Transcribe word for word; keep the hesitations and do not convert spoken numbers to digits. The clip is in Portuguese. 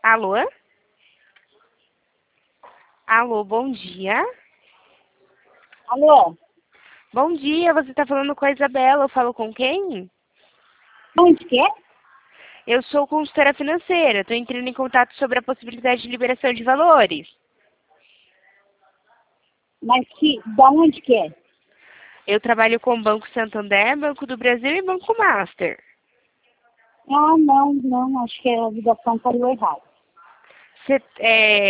Alô? Alô, bom dia. Alô? Bom dia, você está falando com a Isabela, eu falo com quem? Onde que é? Eu sou consultora financeira, estou entrando em contato sobre a possibilidade de liberação de valores. Mas que, da onde que é? Eu trabalho com o Banco Santander, Banco do Brasil e Banco Master. Ah, não, não, acho que a ligação saiu errada. Você, é,